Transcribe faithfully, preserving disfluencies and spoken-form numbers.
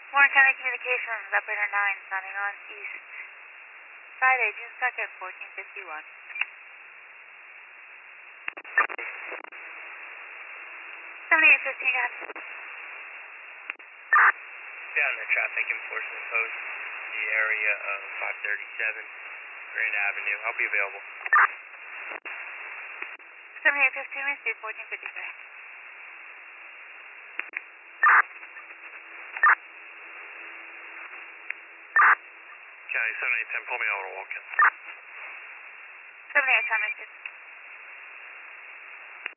Warren County Communications, Operator nine, sounding on East. Friday, June second, fourteen fifty-one. seventy-eight fifteen, got it. Down the traffic enforcement post, the area of five thirty-seven Grand Avenue. I'll be available. seventy-eight fifteen, receive fourteen fifty-three. County seventy-eight ten, pull me over to Walk-in. seventy-eight ten, receive.